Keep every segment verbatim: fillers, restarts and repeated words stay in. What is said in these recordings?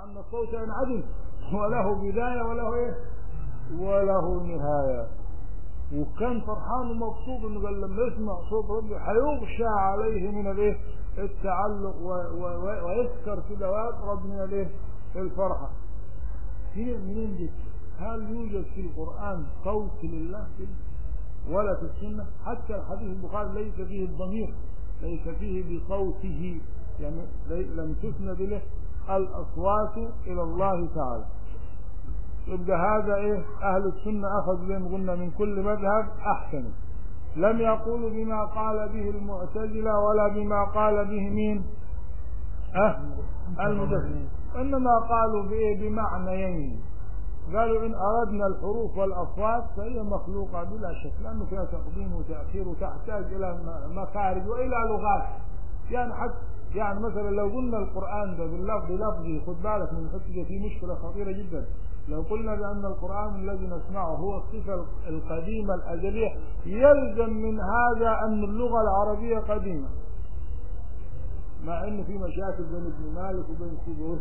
أن الصوت ينعدم وله بداية وله إيه وله نهاية. وكان فرحان ومبسوط انه قال لما يسمع صوت ربي هيغشى عليه من الايه التعلق ويسكر كده ويقرب من الايه الفرحه. فين منين دي؟ هل يوجد في القران صوت لله ولا في السنه؟ حتى الحديث البخاري ليس فيه الضمير، ليس فيه بصوته، يعني لم تسند له الاصوات الى الله تعالى. يبقى هذا ايه اهل السنه اخذ زي ما قلنا من كل مذهب احسن، لم يقولوا بما قال به المعتزله ولا بما قال به مين اه المجسمه، انما قالوا بايه بمعنيين. قالوا ان اردنا الحروف والاصوات فهي مخلوقه بلا شك، لانه فيها تقديم وتاخير وتحتاج الى مخارج والى لغات. يعني حتى يعني مثلا لو قلنا القران ده باللفظ لفظي، خد بالك من الحته في مشكله خطيره جدا. لو قلنا بأن القرآن الذي نسمعه هو الصفة القديمة الأزلية، يلزم من هذا أن اللغة العربية قديمة، مع أنه في مشاكل بين ابن مالك وبين سيبويه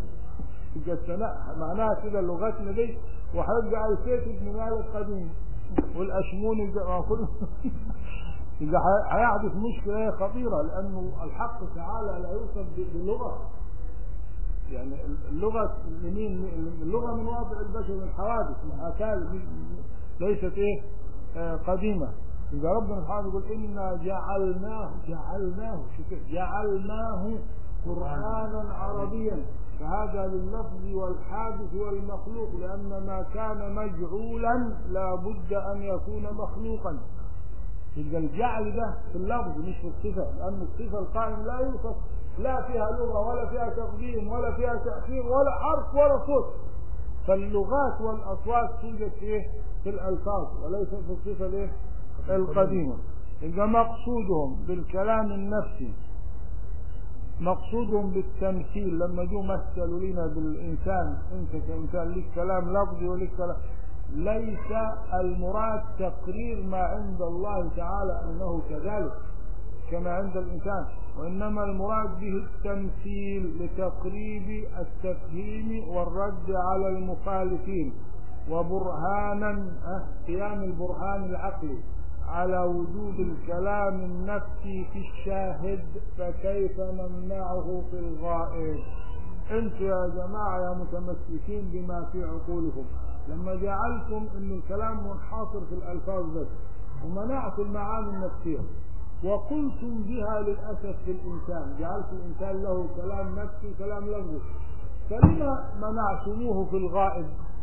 معناها كده لغتنا دي وحيبقى ألفية ابن مالك قديم والأشموني كل إذا هيحدث مشكلة خطيرة، لأنه الحق تعالى لا يوصف بلغة. يعني اللغة لمين؟ اللغة من واقع البشر، من حوادث، من أكال، ليست إيه آه قديمة. إذا ربنا سبحانه يقول إنا جعلناه جعلناه جعلناه قرآنا عربيا، فهذا لللفظ والحادث والمخلوق، لأن ما كان مجعولا لا بد أن يكون مخلوقا. يبقى الجعل ده في اللفظ مش في الصفة، لأن الصفة القائم لا يوصف، لا فيها لغة ولا فيها تقديم ولا فيها تأخير ولا حرف ولا صوت. فاللغات والأصوات توجد فيه في الألفاظ وليس في الصفة الايه القديمة. إذا مقصودهم بالكلام النفسي، مقصودهم بالتمثيل، لما جو مثلوا لنا بالإنسان، أنت كإنسان لك كلام لفظي ولك كلام، ليس المراد تقرير ما عند الله تعالى أنه كذلك كما عند الإنسان، وإنما المراد به التمثيل لتقريب التفهيم والرد على المخالفين، وبرهانا قيام البرهان العقلي على وجود الكلام النفسي في الشاهد، فكيف نمنعه في الغائب؟ انتوا يا جماعة يا متمسكين بما في عقولكم، لما جعلتم ان الكلام منحصر في الألفاظ بس ومنعتم المعاني النفسية وقلتم بها للأسف في الإنسان، جعلت الإنسان له كلام نفسي وكلام لفظي، فلما منعتموه في الغائب؟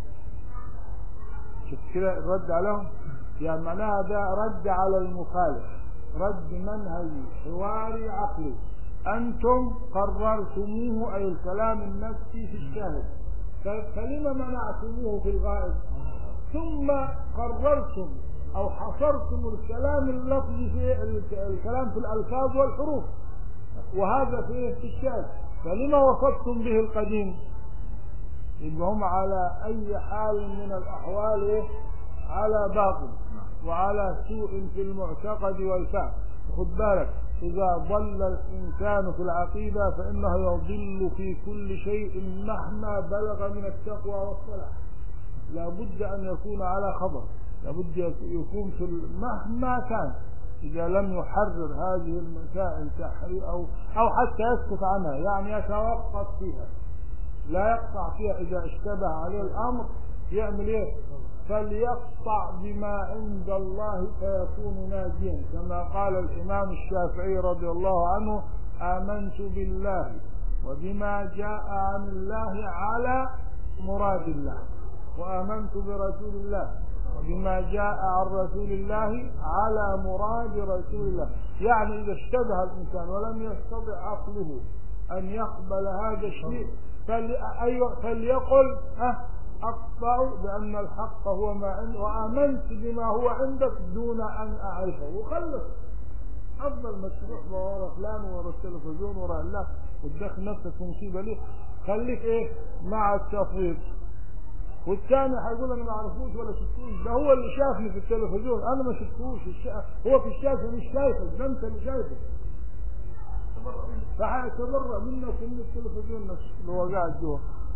شوف كده الرد عليهم، يعني معناها ده رد على المخالف، رد منهجي حواري عقلي. أنتم قررتموه أي الكلام النفسي في الشاهد، فلما منعتموه في الغائب؟ ثم قررتم أو حصرتم الكلام اللفظي في الكلام في الألفاظ والحروف، وهذا في في الشاهد، فلما وصفتم به القديم؟ يبقى هم على أي حال من الأحوال على باطل وعلى سوء في المعتقد والفهم. خد بالك، إذا ضل الإنسان في العقيدة فإنه يضل في كل شيء مهما بلغ من التقوى والصلاح. لا بد أن يكون على خبر، لا بد يكون في مهما كان، إذا لم يحرر هذه المسائل تحرير أو أو حتى يسكت عنها، يعني يتوقف فيها، لا يقطع فيها. إذا اشتبه عليه الأمر يعمل إيه؟ فليقطع بما عند الله فيكون ناجيا، كما قال الإمام الشافعي رضي الله عنه: آمنت بالله وبما جاء عن الله على مراد الله، وآمنت برسول الله وبما جاء عن رسول الله على مراد رسول الله. يعني إذا اشتبه الإنسان ولم يستطع عقله أن يقبل هذا الشيء فليقل ها أقطع بأن الحق هو ما عندي وآمنت بما هو عندك دون أن أعرفه، وخلص. أفضل ما تروح ورا فلان ورا التلفزيون ورا الله وتدخل نفسك في مصيبة ليه؟ خليك إيه مع التفويض. والثاني هيقول أنا ما أعرفوش ولا شفتوش، ده هو اللي شافني في التلفزيون، أنا ما شفتوش، هو في الشاشة مش شايفك، ده أنت اللي شايفك، فهيتبرأ منك ومن التلفزيون نفسه اللي هو قاعد جوا.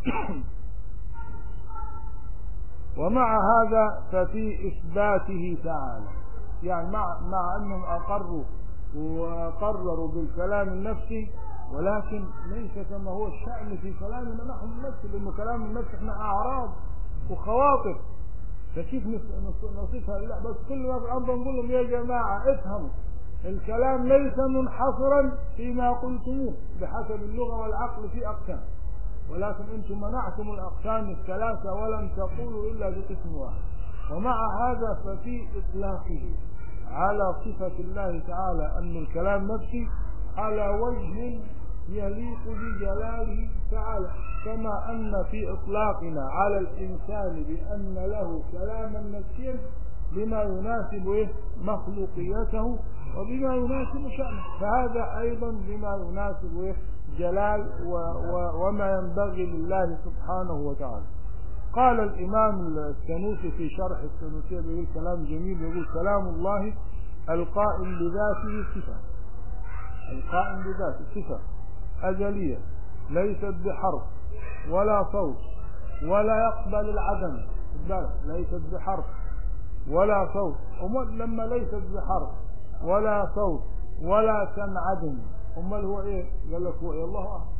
ومع هذا ففي إثباته تعالى، يعني مع, مع أنهم أقروا وقرروا بالكلام النفسي، ولكن ليس كما هو الشأن في كلامنا نحن النفسي، لأنه كلام النفس احنا أعراض وخواطر، فكيف نصفها؟ لا، بس كل ما في الأمر نقول لهم يا جماعة افهموا الكلام ليس منحصرا فيما قلتموه بحسب اللغة والعقل في أقسام، ولكن أنتم منعتم الأقسام الثلاثة ولم تقولوا إلا بقسم واحد. ومع هذا ففي إطلاقه على صفة الله تعالى أن الكلام نفسي على وجه يليق بجلاله تعالى، كما أن في إطلاقنا على الإنسان بأن له كلاما نفسيا بما يناسب مخلوقيته وبما يناسب شأنه، فهذا أيضا بما يناسب جلال و و وما ينبغي لله سبحانه وتعالى. قال الإمام السنوسي في شرح السنوسية بيقول كلام جميل، يقول كلام الله القائم بذاته صفة، القائم بذاته صفة أجلية ليست بحرف ولا صوت ولا يقبل العدم، ليست بحرف ولا صوت، أمال لما ليست بحرف ولا صوت ولا تنعدم أمال هو إيه؟ قال لك هو إيه؟ الله أعلم،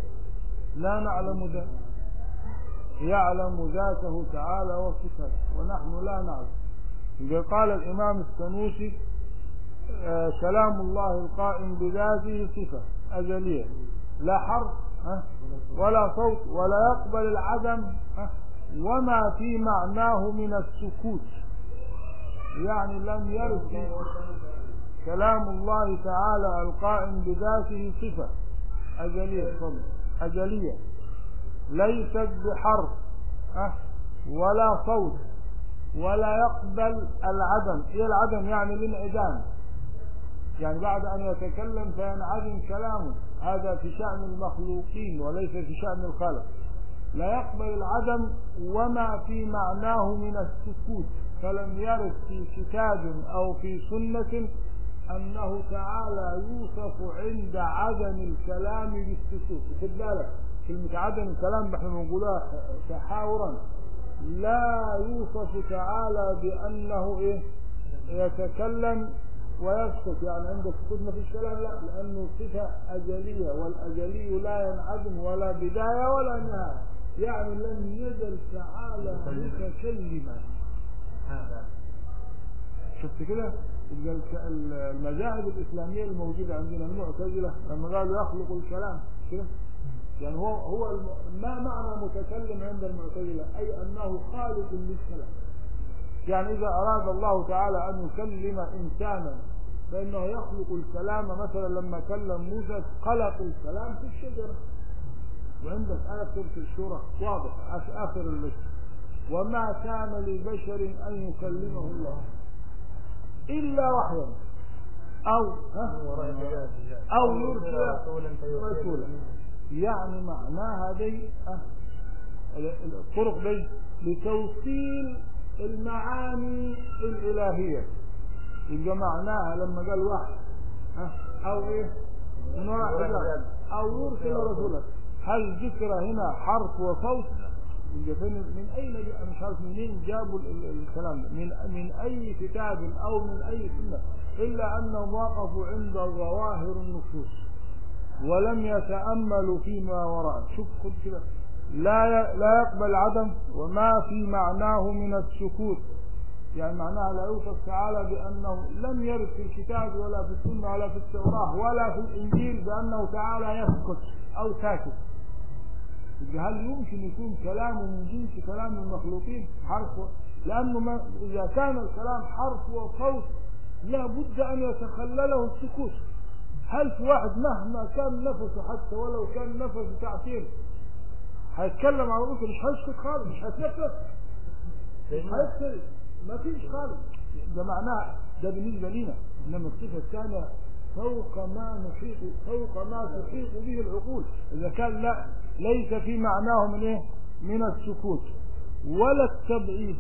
لا نعلم ذاته، يعلم ذاته تعالى وصفاته ونحن لا نعلم. قال الإمام السنوسي آه كلام الله القائم بذاته صفة أجلية لا حرف ولا صوت ولا يقبل العدم وما في معناه من السكوت، يعني لم يرد كلام الله تعالى القائم بذاته صفة أجلية أجلية ليست بحرف ولا صوت ولا يقبل العدم. إيه العدم؟ يعني الانعدام، يعني بعد أن يتكلم فينعدم كلامه، هذا في شأن المخلوقين وليس في شأن الخالق. لا يقبل العدم وما في معناه من السكوت، فلم يرد في كتاب أو في سنة أنه تعالى يوصف عند عدم الكلام بالسكوت. خد بالك كلمة عدم الكلام احنا بنقولها تحاورا، لا يوصف تعالى بأنه إيه يتكلم ويسكت، يعني عندك سكوت ما فيش كلام، لا، لأنه صفة أجلية والأجلي لا ينعدم ولا بداية ولا نهاية، يعني لم يزل تعالى متكلما. شفت كده المذاهب الإسلامية الموجودة عندنا المعتزلة لما قالوا يخلق الكلام كده، يعني هو هو ما معنى متكلم عند المعتزلة؟ أي أنه خالق للكلام، يعني إذا أراد الله تعالى أن يكلم إنسانا فإنه يخلق الكلام. مثلا لما كلم موسى خلق الكلام في الشجرة، وعندك آية سورة الشورى واضح آخر اللسان وما كان لبشر أن يكلمه الله إلا وحيا أو أو يرسل رسولا، يعني معناها دي الطرق دي لتوصيل المعاني الإلهية، يبقى معناها لما قال واحد أو إيه من وراء أو يرسل رسولا، هل ذكر هنا حرف وصوت؟ من أين مش عارف منين جابوا الكلام من من أي كتاب أو من أي سنة، إلا أنهم وقفوا عند ظواهر النصوص ولم يتأملوا فيما وراء. شوف خد كده، لا لا يقبل عدم وما في معناه من السكوت، يعني معناها لا يوصف تعالى بأنه لم يرد في الكتاب ولا في السنة ولا في التوراة ولا في الإنجيل بأنه تعالى يسكت أو ساكت. هل يمكن يكون كلامه من جنس كلام المخلوقين حرف؟ لأنه ما إذا كان الكلام حرف وصوت لا بد أن يتخلله السكوت. هل في واحد مهما كان نفسه حتى ولو كان نفسه تعثير هيتكلم على روحه مش هيسكت خالص، مش هيتنفس، مش هيسكت، ما فيش خالص. ده معناه ده بالنسبة لنا، إنما الصفة الثانية فوق ما نحيط فوق ما تحيط به العقول. إذا كان لا ليس في معناه من إيه؟ من السكوت ولا التبعيد.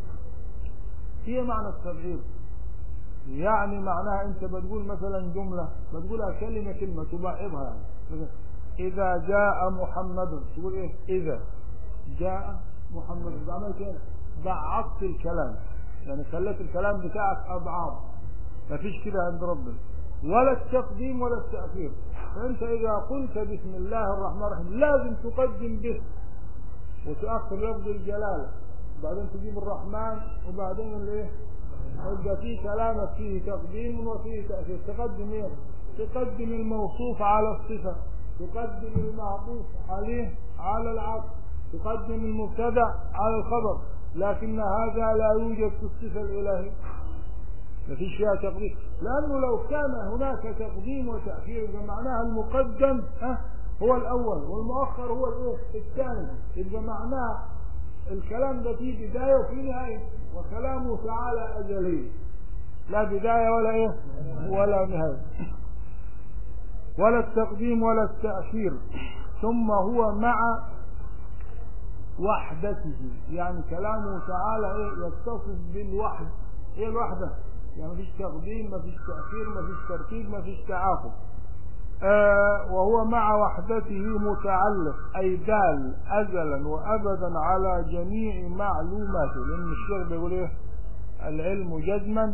هي معنى التبعيد يعني معناها أنت بتقول مثلا جملة بتقولها كلمة كلمة تبعضها، يعني إذا جاء محمد تقول إيه؟ إذا جاء محمد، عملت ايه؟ ضعفت الكلام، يعني خليت الكلام بتاعك اضعاف، ما فيش كده عند ربنا، ولا التقديم ولا التأخير. فانت اذا قلت بسم الله الرحمن الرحيم لازم تقدم به وتأخر لفظ الجلالة، وبعدين تجيب الرحمن، وبعدين الايه؟ يبقى فيه كلامك فيه تقديم وفيه تأخير. تقدم ايه؟ تقدم الموصوف على الصفة، تقدم المعطوف عليه على العطف، تقدم المبتدأ على الخبر، لكن هذا لا يوجد في الصفة الإلهية، ما فيش فيها تقديم، لأنه لو كان هناك تقديم وتأخير فمعناها المقدم ها هو الأول والمؤخر هو الايه؟ الثاني، يبقى معناه الكلام ده فيه بداية وفيه نهاية، وكلامه تعالى أزلي لا بداية ولا ايه؟ ولا نهاية، ولا التقديم ولا التأخير. ثم هو مع وحدته، يعني كلامه تعالى ايه؟ يتصف بالوحد. ايه الوحدة؟ يعني مفيش تقديم، مفيش تأخير، مفيش ترتيب، مفيش تعاقب. آه وهو مع وحدته متعلق أي دال أزلا وأبدا على جميع معلوماته، لأن الشيخ بيقول ايه؟ العلم جزما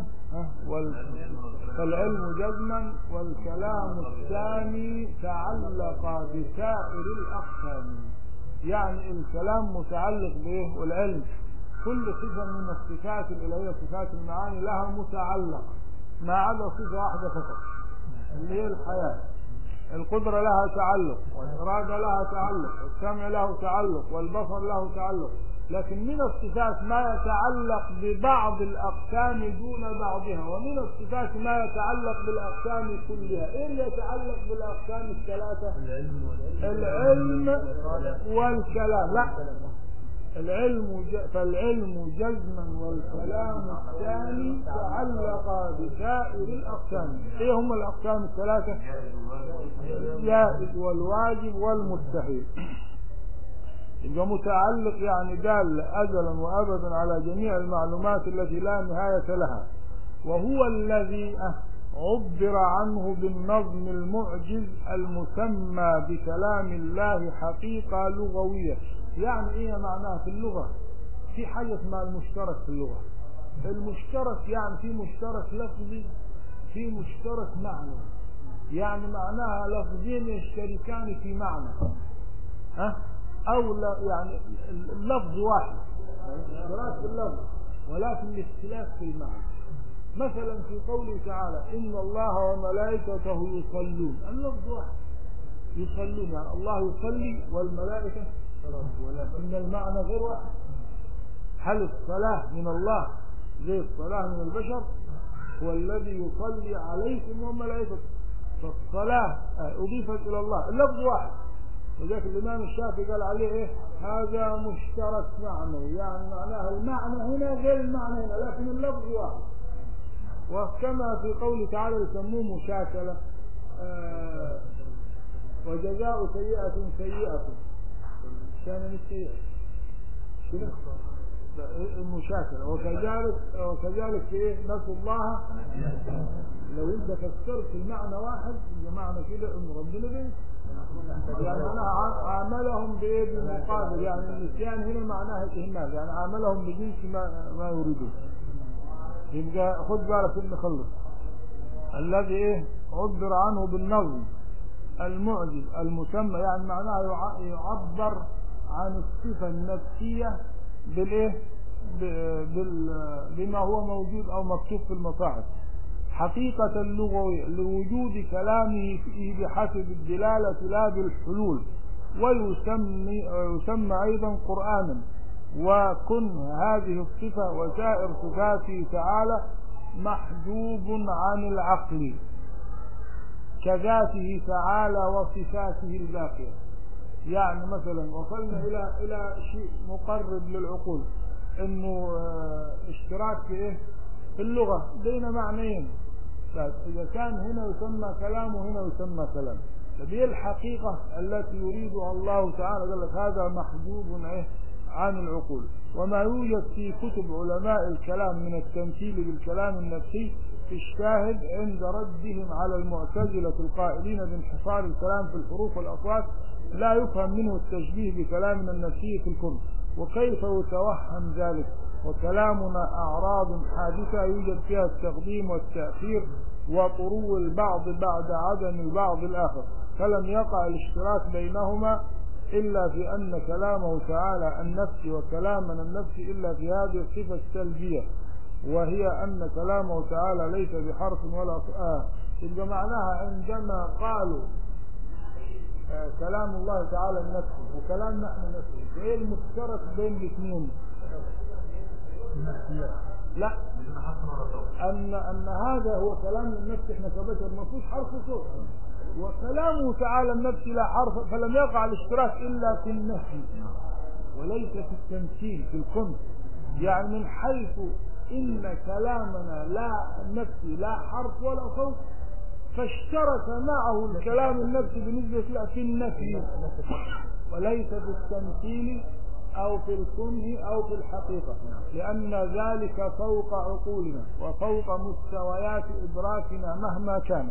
فالعلم جزما والكلام الثاني تعلق بسائر الأقسام، يعني الكلام متعلق به، والعلم كل صفة من الصفات الإلهية صفات المعاني لها متعلق، ما عدا صفة واحدة فقط اللي هي الحياة. القدرة لها تعلق، والإرادة لها تعلق، والسمع له تعلق، والبصر له تعلق، لكن من الصفات ما يتعلق ببعض الأقسام دون بعضها، ومن الصفات ما يتعلق بالأقسام كلها. إيه اللي يتعلق بالأقسام الثلاثة؟ العلم والكلام. لا، العلم ج... فالعلم جزما والكلام الثاني تعلق بسائر الأقسام. إيه هم الأقسام الثلاثة؟ الجائز والواجب والمستحيل. يبقى متعلق يعني دال أزلا وأبدا على جميع المعلومات التي لا نهاية لها، وهو الذي عبر عنه بالنظم المعجز المسمى بكلام الله حقيقة لغوية. يعني ايه معناها في اللغة؟ في حاجة اسمها المشترك في اللغة. المشترك يعني في مشترك لفظي، في مشترك معنى، يعني معناها لفظين يشتركان في معنى، ها او لا، يعني اللفظ واحد، اشتراك في اللفظ ولكن الاختلاف في المعنى. مثلا في قوله تعالى إن الله وملائكته يصلون، اللفظ واحد يصلون، يعني الله يصلي والملائكة، ولكن المعنى غير واحد. هل الصلاة من الله زي الصلاة من البشر؟ هو الذي يصلي عليكم وملائكته، فالصلاة أضيفت إلى الله، اللفظ واحد. وذلك الإمام الشافعي قال عليه إيه؟ هذا مشترك معنى، يعني معناها المعنى هنا غير المعنى هنا، لكن اللفظ واحد. وكما في قوله تعالى يسموه مشاكلة، آه وجزاء سيئة سيئة كان مش سيئة كده المشاكلة. وكذلك وكذلك في ايه؟ نسوا الله. لو انت فسرت المعنى واحد المعنى كده ان ربنا بيه، يعني معناها عاملهم بايه؟ بالمقابل، يعني النسيان هنا معناها الاهمال، يعني عاملهم بجنس ما ما يريدون. يبقى خد بالك ابن خلص الذي ايه؟ عبر عنه بالنظم المعجز المسمى، يعني معناها يعبر عن الصفة النفسية بالايه؟ بما هو موجود او مكتوب في المصاحف حقيقة اللغوية لوجود كلامه فيه بحسب الدلالة لا بالحلول، ويسمى يسمى ايضا قرآنا. وكن هذه الصفة وسائر صفاته تعالى محجوب عن العقل كذاته تعالى وصفاته الباقية. يعني مثلا وصلنا إلى إلى شيء مقرب للعقول، إنه اشتراك في إيه؟ في اللغة بين معنيين، إذا كان هنا يسمى كلام وهنا يسمى كلام، فدي الحقيقة التي يريدها الله تعالى. قال لك هذا محجوب إيه؟ عن العقول. وما يوجد في كتب علماء الكلام من التمثيل بالكلام النفسي في الشاهد عند ردهم على المعتزلة القائلين بانحصار الكلام في الحروف والأصوات لا يفهم منه التشبيه بكلامنا النفسي في الكون. وكيف يتوهم ذلك وكلامنا أعراض حادثة يوجد فيها التقديم والتأخير وطرو البعض بعد عدم البعض الآخر، فلم يقع الاشتراك بينهما إلا في أن كلامه تعالى النفسي وكلامنا النفسي إلا في هذه الصفة السلبية، وهي أن كلامه تعالى ليس بحرف ولا آه. يبقى معناها عندما قالوا آه كلام الله تعالى النفسي وكلام نحن النفسي، ايه المشترك بين الاثنين؟ لا، ان ان هذا هو كلام النفس، احنا كبشر ما فيش حرف وصوت، وكلامه تعالى النفسي لا حرف، فلم يقع الاشتراك الا في النفي وليس في التمثيل في الكون. يعني من حيث ان كلامنا لا النفسي لا حرف ولا صوت، فاشترك معه الكلام النفسي بالنسبة له في النفي وليس في التمثيل أو في الكنه أو في الحقيقة، لأن ذلك فوق عقولنا وفوق مستويات إدراكنا مهما كانت.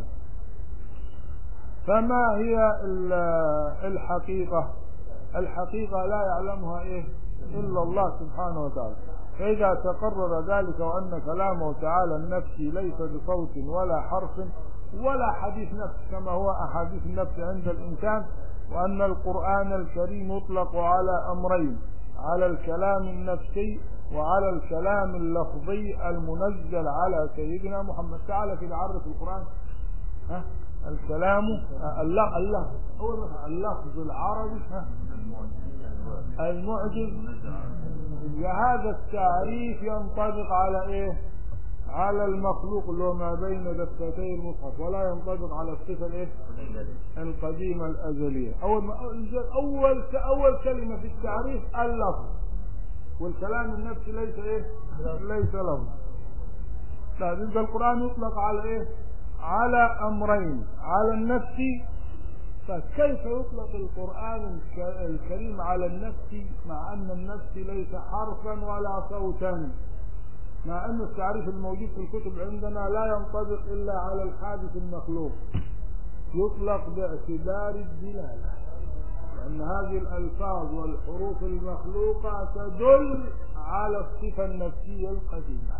فما هي الحقيقة؟ الحقيقة لا يعلمها إيه إلا الله سبحانه وتعالى. فإذا تقرر ذلك وأن كلامه تعالى النفسي ليس بصوت ولا حرف ولا حديث نفس كما هو أحاديث النفس عند الإنسان، وأن القرآن الكريم يطلق على أمرين، على الكلام النفسي وعلى الكلام اللفظي المنزل على سيدنا محمد. تعالى كده عرف القرآن. ها الكلام اللفظ اللفظ أول مثلا اللفظ العربي ها المعجز. هذا التعريف ينطبق على إيه؟ على المخلوق اللي هو ما بين دفتي المصحف، ولا ينطبق على الصفة الايه القديمة الأزلية. أول ما أول أول كلمة في التعريف اللفظ، والكلام النفسي ليس ايه ليس لفظ. لا، يبقى القرآن يطلق على ايه على أمرين، على النفسي. فكيف يطلق القرآن الكريم على النفسي مع أن النفسي ليس حرفا ولا صوتا، مع أن التعريف الموجود في الكتب عندنا لا ينطبق إلا على الحادث المخلوق، يطلق باعتبار الدلالة، لأن هذه الألفاظ والحروف المخلوقة تدل على الصفة النفسية القديمة.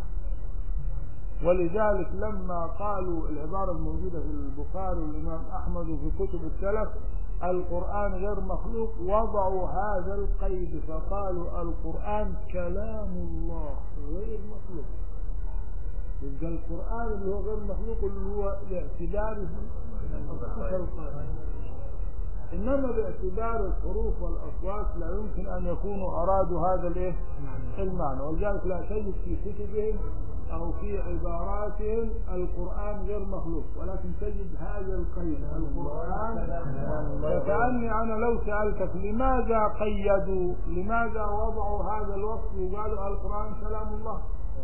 ولذلك لما قالوا العبارة الموجودة في البخاري والإمام أحمد وفي كتب السلف القرآن غير مخلوق، وضعوا هذا القيد فقالوا القرآن كلام الله غير مخلوق. يبقى القرآن اللي هو غير مخلوق اللي هو باعتباره الصفة القائمة، إنما باعتبار الحروف والأصوات لا يمكن أن يكونوا أرادوا هذا الايه المعنى. ولذلك لا تجد في كتبهم أو في عباراتهم القرآن غير مخلوق، ولكن تجد هذا القيد القرآن. فكأني أنا لو سألتك لماذا قيدوا، لماذا وضعوا هذا الوصف وقالوا القرآن كلام الله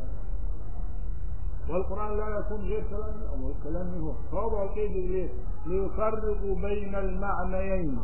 والقرآن لا يكون غير كلام الله، الكلام هو فوضعوا القيد ليه؟ ليفرقوا بين المعنيين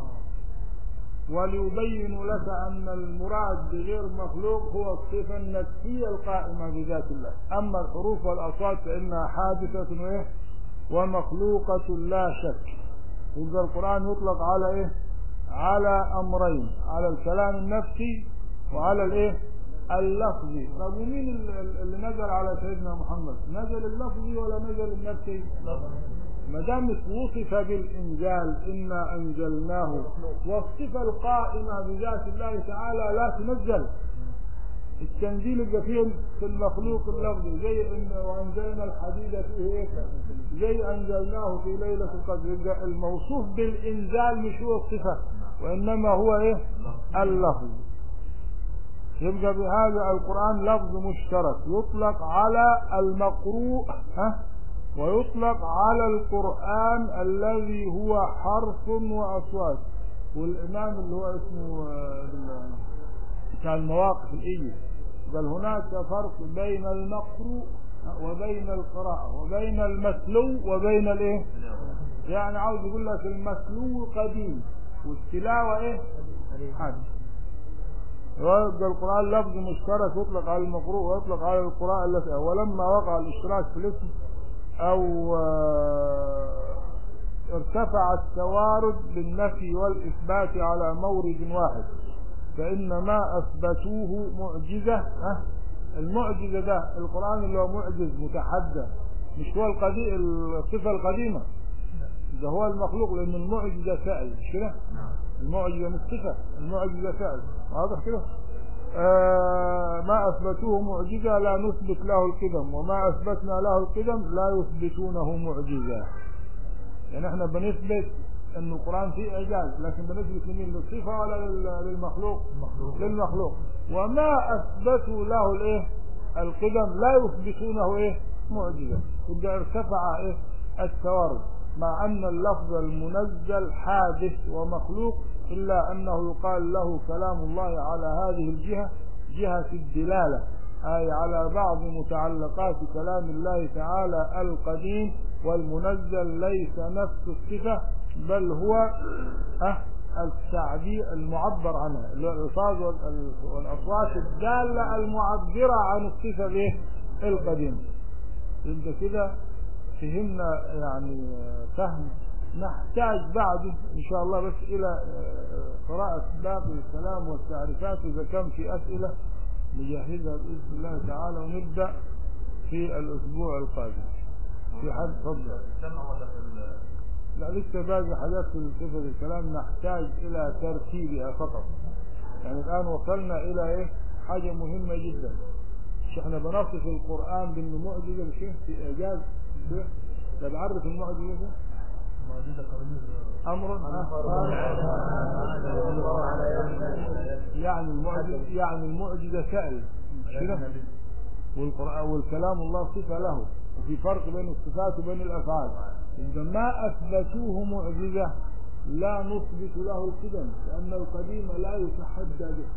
وليبين لك أن المراد بغير مخلوق هو الصفة النفسية القائمة بذات الله. أما الحروف والأصوات فإنها حادثة وإيه ومخلوقة لا شك. يبقى القرآن يطلق على إيه على أمرين، على الكلام النفسي وعلى الإيه اللفظي. طب ومين اللي نزل على سيدنا محمد؟ نزل اللفظي ولا نزل النفسي؟ ما دام وصف بالإنزال إنا أنزلناه، والصفة القائمة بذات الله تعالى لا تنزل. التنزيل يبقى فيه في المخلوق اللفظي، زي إن وأنزلنا الحديد فيه زي أنزلناه في ليلة القدر. يبقى الموصوف بالإنزال مش هو الصفة وإنما هو إيه اللفظ. يبقى بهذا القرآن لفظ مشترك يطلق على المقروء ها ويطلق على القرآن الذي هو حرف وأصوات. والإمام اللي هو اسمه بتاع المواقف الإيجي قال هناك فرق بين المقروء وبين القراءة وبين المتلو وبين الايه، يعني عاوز يقول لك المتلو قديم والتلاوة ايه حديث. ويبقى القرآن لفظ مشترك يطلق على المقروء ويطلق على القراءة التي ولما وقع الاشتراك في الاسم أو ارتفع التوارد بالنفي والإثبات على مورد واحد، فإن ما أثبتوه معجزة. ها المعجزة ده القرآن اللي هو معجز متحدى، مش هو القديم الصفة القديمة، ده هو المخلوق، لأن المعجزة فعل، مش كده؟ المعجزة مش صفة، المعجزة فعل، واضح كده؟ آه ما أثبتوه معجزة لا نثبت له القدم، وما أثبتنا له القدم لا يثبتونه معجزة. يعني احنا بنثبت ان القرآن فيه إعجاز، لكن بنثبت لمين؟ للصفة ولا للمخلوق؟ للمخلوق. وما أثبتوا له الايه القدم لا يثبتونه ايه معجزة. إذا ارتفع ايه التوارد، مع أن اللفظ المنزل حادث ومخلوق، إلا أنه يقال له كلام الله على هذه الجهة، جهة الدلالة، أي على بعض متعلقات كلام الله تعالى القديم، والمنزل ليس نفس الصفة، بل هو أه التعبير المعبر عنها، الألفاظ والأصوات الدالة المعبرة عن الصفة به القديم. إذا كده فهمنا يعني فهم نحتاج بعده إن شاء الله بس إلى قراءة باقي الكلام والتعريفات، إذا كان في أسئلة نجهزها بإذن الله تعالى، ونبدأ في الأسبوع القادم. في حد تفضل؟ لا لسه باقي حاجات في صفة الكلام نحتاج إلى ترتيبها فقط. يعني الآن وصلنا إلى إيه حاجة مهمة جدا، مش احنا بنصف القرآن بأنه معجزة بشيء في إعجاز، ده بعرف المعجزة أمر يعني المعجزة يعني المعجزة فعل كده، والقرآن والكلام الله صفة له، وفي فرق بين الصفات وبين الأفعال. إذا ما أثبتوه معجزة لا نثبت له القدم، لأن القديم لا يتحدى به.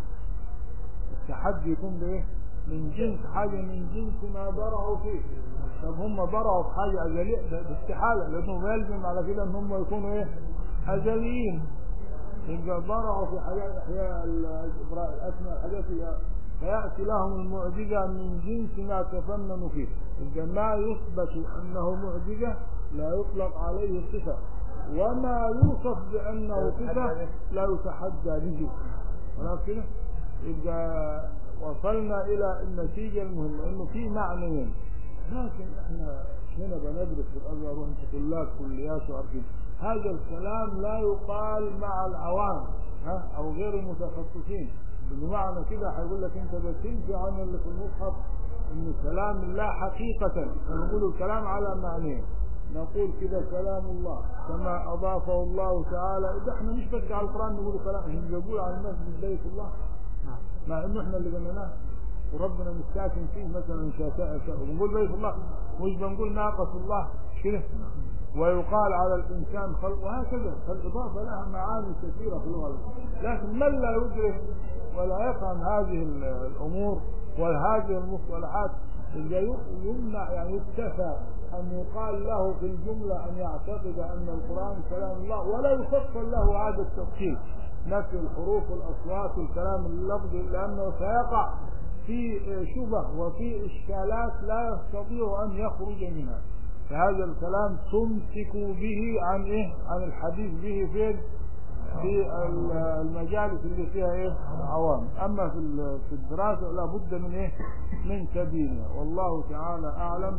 التحدي يكون به من جنس حاجة من جنس ما برعوا فيه. طب هم برعوا في حاجة أزلية، ده استحالة، لأنهم يلزم على كده أن هم يكونوا إيه أزليين. يبقى برعوا في حاجات أحياء الأسماء الحاجات اللي فيأتي لهم المعجزة من جنس ما تفننوا فيه. إذا ما يثبت أنه معجزة لا يطلق عليه صفة، وما يوصف بأنه صفة لا يتحدى به. ولكن إذا وصلنا إلى النتيجة المهمة إنه في معنيين، لكن إحنا هنا بندرس في الأزهر وأنت طلاب كليات وعارفين هذا الكلام لا يقال مع العوام ها أو غير المتخصصين. بمعنى كده هيقول لك أنت بتنفي عن اللي في المصحف إن كلام الله حقيقة، ونقول الكلام على معنيه. نقول كده كلام الله كما أضافه الله تعالى. إذا احنا مش بس على القرآن نقول كلام، احنا بنقول على المسجد بيت الله، مع إنه احنا اللي بنيناه وربنا مستاكن فيه مثلا شاء، ونقول بيت الله، مش بنقول ناقة الله كده. ويقال على الإنسان خلق، وهكذا. فالإضافة لها معاني كثيرة في اللغة، لكن من لا يدرك ولا يفهم هذه الأمور وهذه المصطلحات يمنع، يعني يكتفى أن يقال له في الجملة أن يعتقد أن القرآن كلام الله، ولا يفصل له هذا التفصيل، نفي الحروف والأصوات والكلام اللفظي، لأنه سيقع في شبه وفي إشكالات لا يستطيع أن يخرج منها. فهذا الكلام تمسك به عن إيه؟ عن الحديث به فين؟ في المجالس اللي فيها إيه؟ عوام. أما في في الدراسة لا بد من إيه؟ من سبيلها، والله تعالى أعلم.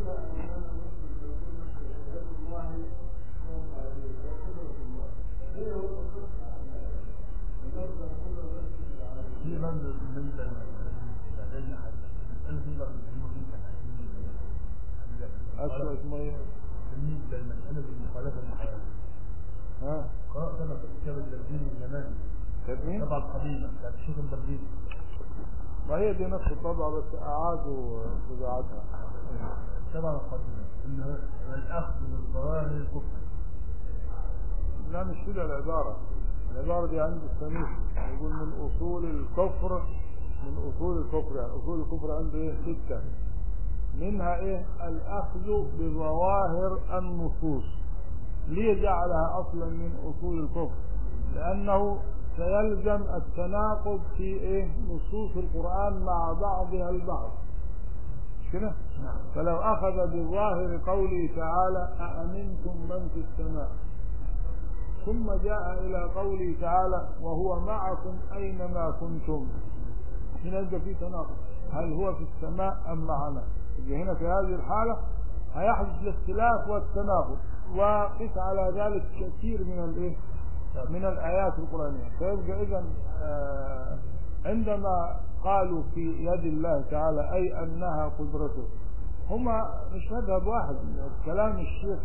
أسوأ اسمه إيه؟ بالنسبة للمسألة المخالفة المحكمة. ها؟ قرأت أنا في كتاب البرديني من زمان. كتاب طبعا قديمة بتاعت الشيخ البرديني. ما هي دي نفس الطبعة بس أعادوا طباعتها. طبعا قديمة. إنه الأخذ بالظواهر الكفر. لا مش كده العبارة. العبارة دي عند السميح يقول من أصول الكفر، من أصول الكفر، يعني أصول الكفر عنده إيه؟ ستة. منها إيه؟ الأخذ بظواهر النصوص. ليه جعلها أصلا من أصول الكفر؟ لأنه سيلزم التناقض في إيه؟ نصوص القرآن مع بعضها البعض. كده؟ فلو أخذ بالظاهر قوله تعالى أأمنتم من في السماء، ثم جاء إلى قوله تعالى وهو معكم أينما كنتم، هنا يبقى في تناقض، هل هو في السماء أم معنا؟ يبقى هنا في هذه الحالة هيحدث الاختلاف والتناقض، وقس على ذلك كثير من الايه من الآيات القرآنية. فيبقى إذا آه عندما قالوا في يد الله تعالى أي أنها قدرته، هما مش مذهب واحد. كلام الشيخ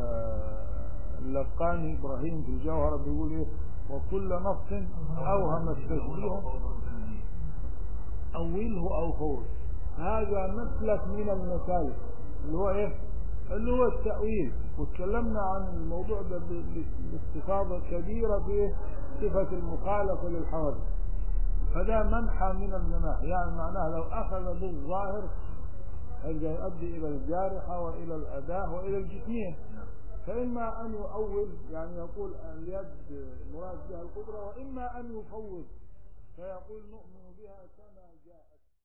اللقاني إبراهيم في الجوهرة بيقول إيه؟ وكل نص أوهم التشبيه أوله أو فوز. هذا مسلك من المسالك اللي هو إيه؟ اللي هو التأويل، وتكلمنا عن الموضوع ده باستفاضة كبيرة في صفة المخالفة للحوادث. فده منحى من المناحي، يعني معناه لو أخذ بالظاهر هذا يؤدي إلى الجارحة وإلى الأداة وإلى الجسمية. فإما أن يؤول يعني يقول اليد مراد بها القدرة، وإما أن يفوض فيقول نؤمن بها كما جاءت.